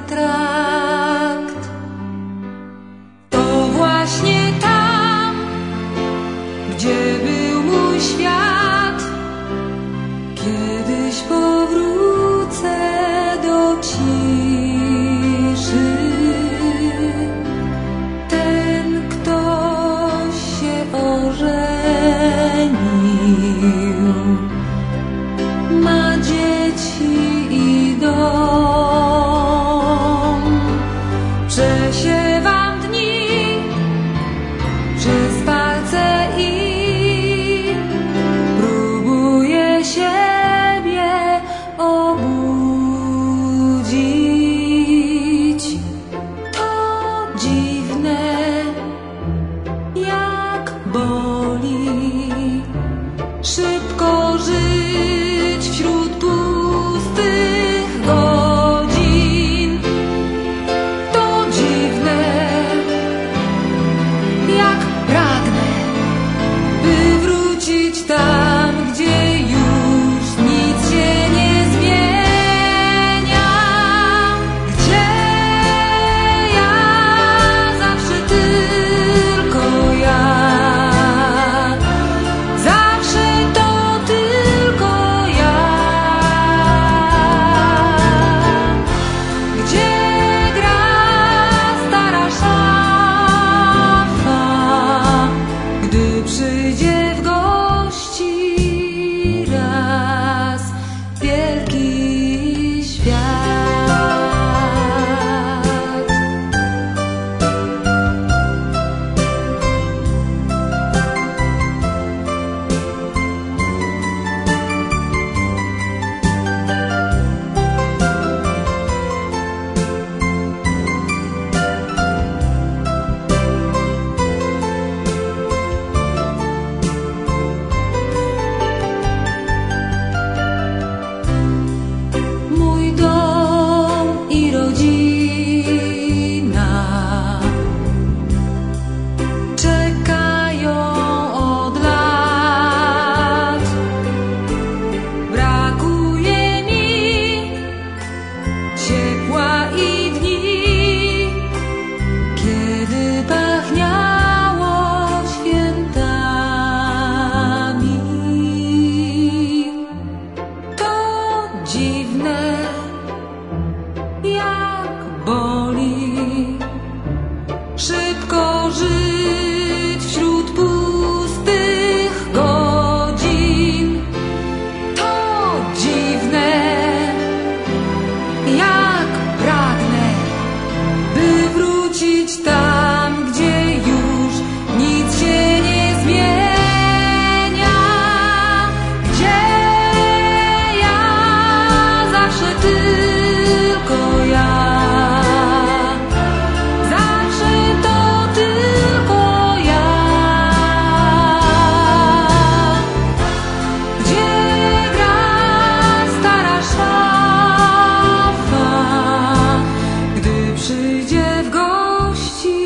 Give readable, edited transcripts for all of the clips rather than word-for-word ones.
trakt. To właśnie tam, gdzie był mój świat. Kiedyś powrócę do ciszy. Ten ktoś się ożenił, ma dzieci i dom. Przesiewam dni przez palce i próbuję siebie obudzić. To dziwne, jak boli szybko żyć wśród pustych godzin. To dziwne, jak pragnę, by wrócić tam, gdzie już nic się nie zmienia. Gdzie ja zawsze tylko ja. Zawsze to tylko ja. Gdzie gra stara szafa, gdy przyjdzie w gości raz wielki świat. Mój dom i rodzina czekają od lat. Brakuje mi ciepła i dni, kiedy pachniało świętami. To dziwne, jak boli szybko żyć wśród pustych godzin. To dziwne, jak pragnę, by wrócić tam, gdzie już nic się nie zmienia. Gdzie ja zawsze tylko ja. Zawsze to tylko ja. Gdzie gra stara szafa, gdy przyjdzie w gości.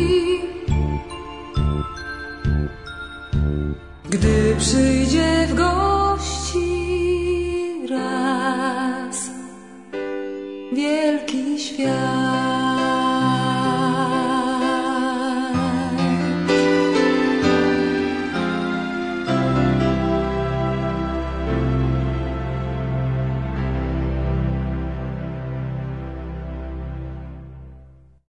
Gdy przyjdzie w gości raz wielki świat.